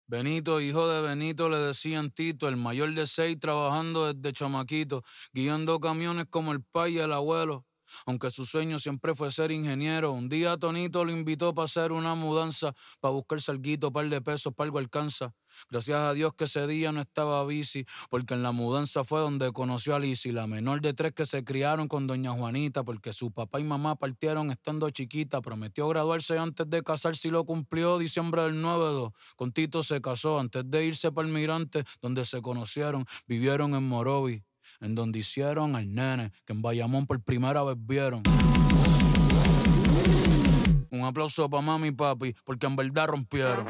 Benito, hijo de Benito, le decían Tito, el mayor de 6, trabajando desde chamaquito, guiando camiones como el pai y el abuelo. Aunque su sueño siempre fue ser ingeniero, un día Tonito lo invitó para hacer una mudanza, para buscar salguito, par de pesos, para algo alcanza. Gracias a Dios que ese día no estaba bici, porque en la mudanza fue donde conoció a Lizzy, la menor de 3 que se criaron con doña Juanita, porque su papá y mamá partieron estando chiquita. Prometió graduarse antes de casarse y lo cumplió. Diciembre del 9-2, con Tito se casó antes de irse para el Mirante, donde se conocieron, vivieron en Morovi, en donde hicieron al nene, que en Bayamón por primera vez vieron. Un aplauso pa' mami y papi, porque en verdad rompieron.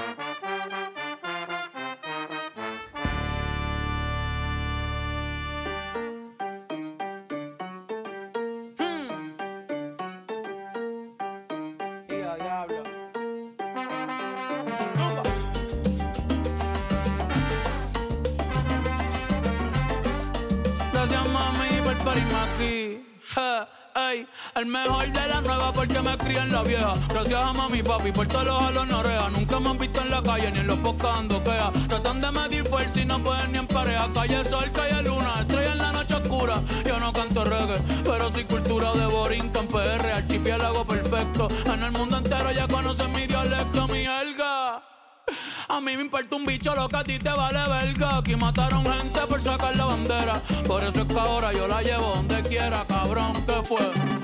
Gracias mami por parirme aquí. Ey, el mejor de la nueva porque me crié en la vieja. Gracias a mami y papi por todos los jalos no rea. Nunca me han visto en la calle ni en los podcasts ando quea. Tratan de medir fuerza y no pueden ni en pareja. Calle sol, calle luna, estrella en la noche oscura. Yo no canto reggae, pero sí cultura de Borinquen, PR, archipiélago perfecto. En el mundo entero ya conocen mi dialecto, mi jerga. A mí me importa un bicho lo que a ti te vale verga. Aquí mataron gente por sacar la bandera. Por eso es que ahora yo la llevo donde quiera, cabrón, ¿qué fue?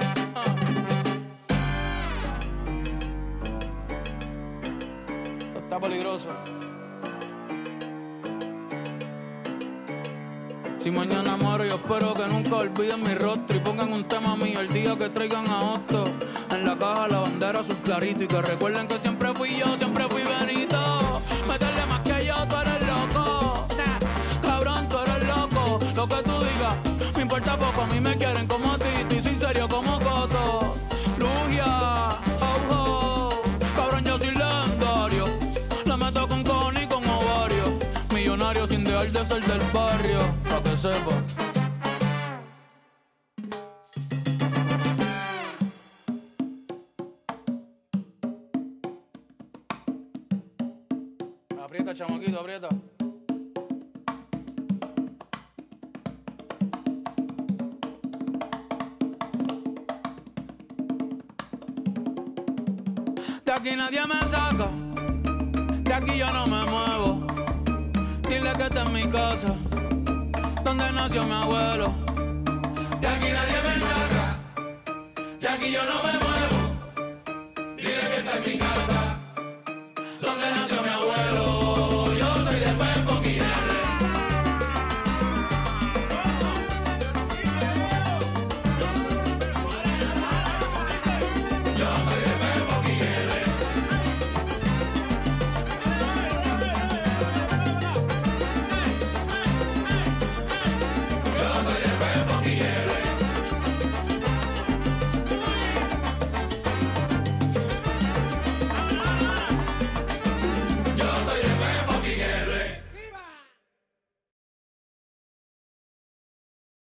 Esto está peligroso. Si mañana muero yo espero que nunca olviden mi rostro y pongan un tema mío el día que traigan a Otto. En la caja la bandera azul clarito y que recuerden que siempre fui yo, siempre fui Benito. Métele más que yo, tú eres loco. Cabrón, tú eres loco. Lo que tú digas, me importa poco. A mí me quieren como a ti, y soy serio como Coto. Lugia, oh, oh. Cabrón, yo soy legendario. La meto con cojones y con ovario. Millonario sin dejar de ser del barrio, pa' que sepa. Aprieta, chamaquito, aprieta. De aquí nadie me saca, de aquí yo no me muevo. Dile que esta es mi casa, donde nació mi abuelo. De aquí nadie me saca, de aquí yo no me muevo. Dile que esta es mi casa, donde nació mi abuelo.